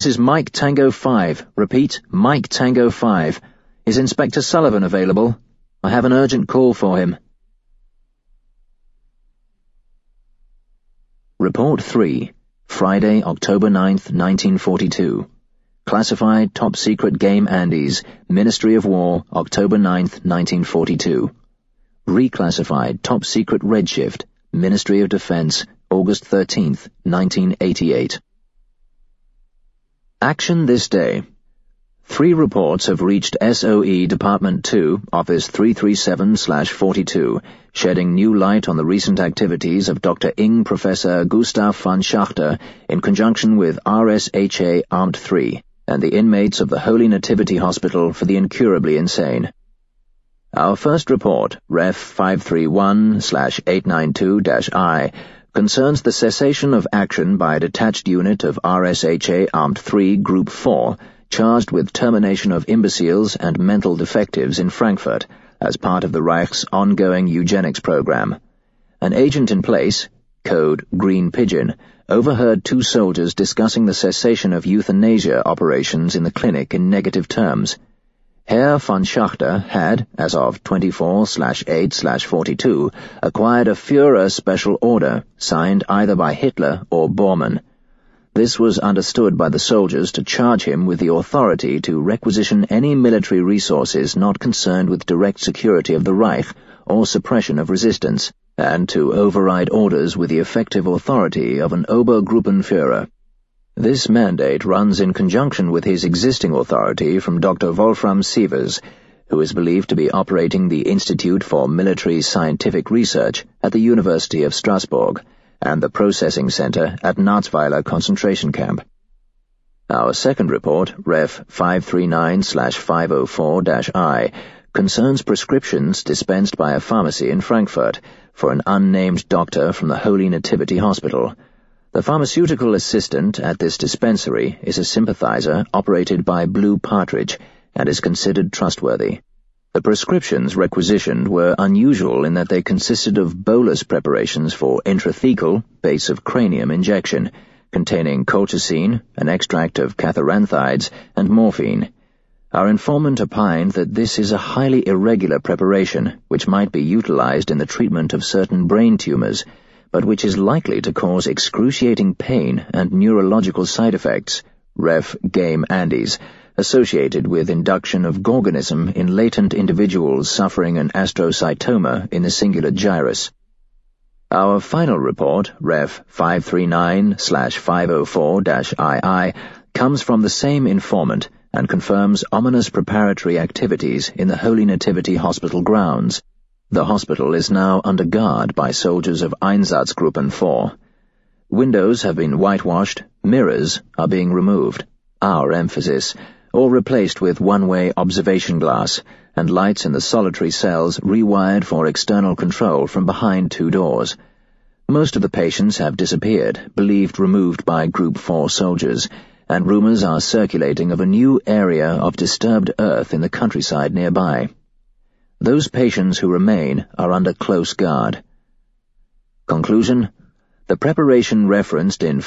This is Mike Tango 5. Repeat, Mike Tango 5. Is Inspector Sullivan available? I have an urgent call for him. Report 3. Friday, October 9th, 1942. Classified Top Secret Game Andes, Ministry of War, October 9th, 1942. Reclassified Top Secret Redshift, Ministry of Defense, August 13th, 1988. Action this day. 3 reports have reached SOE Department 2, Office 337/42, shedding new light on the recent activities of Dr. Ing Professor Gustav von Schachter in conjunction with RSHA Amt 3 and the inmates of the Holy Nativity Hospital for the Incurably Insane. Our first report, Ref 531/892-I, concerns the cessation of action by a detached unit of RSHA Amt 3 Group 4, charged with termination of imbeciles and mental defectives in Frankfurt as part of the Reich's ongoing eugenics program. An agent in place, code Green Pigeon, overheard 2 soldiers discussing the cessation of euthanasia operations in the clinic in negative terms. Herr von Schachter had, as of 24/8/42, acquired a Führer special order, signed either by Hitler or Bormann. This was understood by the soldiers to charge him with the authority to requisition any military resources not concerned with direct security of the Reich or suppression of resistance, and to override orders with the effective authority of an Obergruppenführer. This mandate runs in conjunction with his existing authority from Dr. Wolfram Sievers, who is believed to be operating the Institute for Military Scientific Research at the University of Strasbourg and the Processing Center at Narzweiler concentration camp. Our second report, Ref 539/504-I, concerns prescriptions dispensed by a pharmacy in Frankfurt for an unnamed doctor from the Holy Nativity Hospital. The pharmaceutical assistant at this dispensary is a sympathizer operated by Blue Partridge and is considered trustworthy. The prescriptions requisitioned were unusual in that they consisted of bolus preparations for intrathecal, base of cranium injection, containing colchicine, an extract of catharanthides, and morphine. Our informant opined that this is a highly irregular preparation which might be utilized in the treatment of certain brain tumors, but which is likely to cause excruciating pain and neurological side effects, Ref Game Andes, associated with induction of Gorgonism in latent individuals suffering an astrocytoma in the singular gyrus. Our final report, Ref 539/504-II, comes from the same informant and confirms ominous preparatory activities in the Holy Nativity Hospital grounds. The hospital is now under guard by soldiers of Einsatzgruppen 4. Windows have been whitewashed, mirrors are being removed, our emphasis, or replaced with one-way observation glass, and lights in the solitary cells rewired for external control from behind 2 doors. Most of the patients have disappeared, believed removed by Group 4 soldiers, and rumors are circulating of a new area of disturbed earth in the countryside nearby. Those patients who remain are under close guard. Conclusion: the preparation referenced in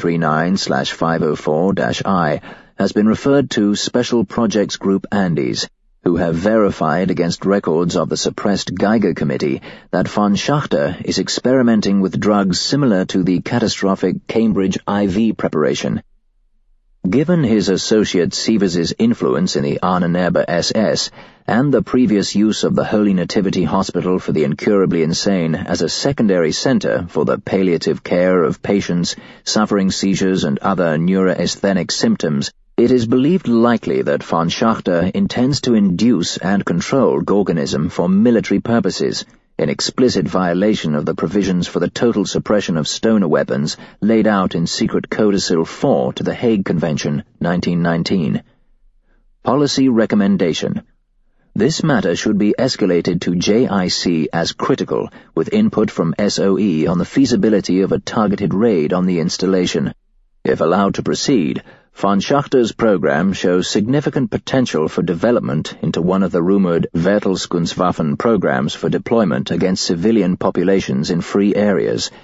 539/504-I has been referred to Special Projects Group Andes, who have verified against records of the suppressed Geiger Committee that von Schachter is experimenting with drugs similar to the catastrophic Cambridge IV preparation. Given his associate Sievers's influence in the Ahnenerbe SS and the previous use of the Holy Nativity Hospital for the Incurably Insane as a secondary center for the palliative care of patients suffering seizures and other neurasthenic symptoms, it is believed likely that von Schachter intends to induce and control Gorgonism for military purposes, in explicit violation of the provisions for the total suppression of stoner weapons laid out in Secret Codicil 4 to the Hague Convention, 1919. Policy Recommendation: this matter should be escalated to JIC as critical, with input from SOE on the feasibility of a targeted raid on the installation. If allowed to proceed, von Schachter's program shows significant potential for development into one of the rumored Vertelskunstwaffen programs for deployment against civilian populations in free areas.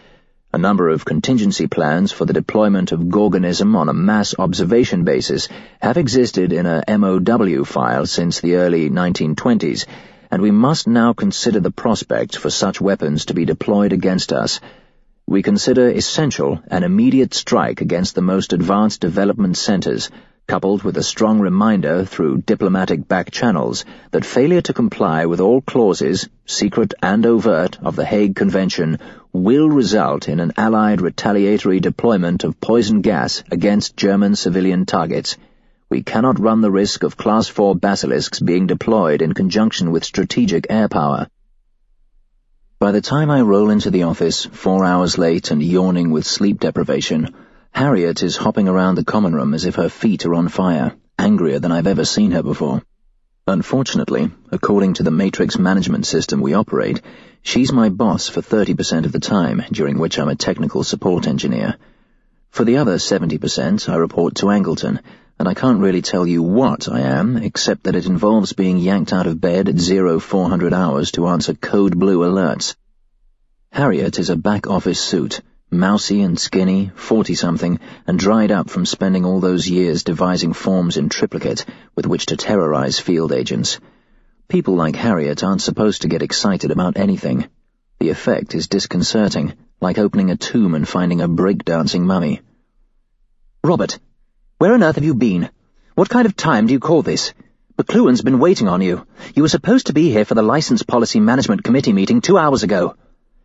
A number of contingency plans for the deployment of Gorgonism on a mass observation basis have existed in a MOW file since the early 1920s, and we must now consider the prospect for such weapons to be deployed against us. We consider essential an immediate strike against the most advanced development centers, coupled with a strong reminder through diplomatic back channels that failure to comply with all clauses, secret and overt, of the Hague Convention will result in an Allied retaliatory deployment of poison gas against German civilian targets. We cannot run the risk of Class 4 basilisks being deployed in conjunction with strategic air power. By the time I roll into the office, 4 hours late and yawning with sleep deprivation, Harriet is hopping around the common room as if her feet are on fire, angrier than I've ever seen her before. Unfortunately, according to the matrix management system we operate, she's my boss for 30% of the time, during which I'm a technical support engineer. For the other 70%, I report to Angleton, and I can't really tell you what I am, except that it involves being yanked out of bed at 0400 hours to answer code blue alerts. Harriet is a back-office suit, mousy and skinny, 40-something, and dried up from spending all those years devising forms in triplicate with which to terrorize field agents. People like Harriet aren't supposed to get excited about anything. The effect is disconcerting, like opening a tomb and finding a breakdancing mummy. "Robert, where on earth have you been? What kind of time do you call this? McLuhan's been waiting on you. You were supposed to be here for the License Policy Management Committee meeting 2 hours ago."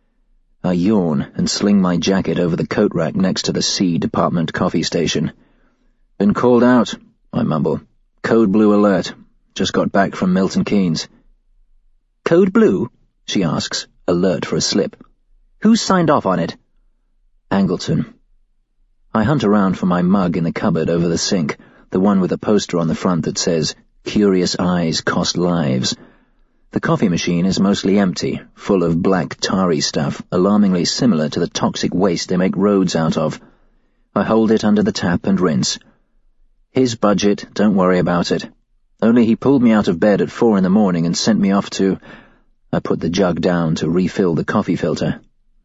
I yawn and sling my jacket over the coat rack next to the C Department coffee station. "Been called out," I mumble. "Code blue alert. Just got back from Milton Keynes." "Code blue?" she asks, alert for a slip. "Who's signed off on it?" "Angleton." I hunt around for my mug in the cupboard over the sink, the one with a poster on the front that says, "Curious eyes cost lives." The coffee machine is mostly empty, full of black tarry stuff, alarmingly similar to the toxic waste they make roads out of. I hold it under the tap and rinse. "His budget, don't worry about it. Only he pulled me out of bed at 4 in the morning and sent me off to—" I put the jug down to refill the coffee filter.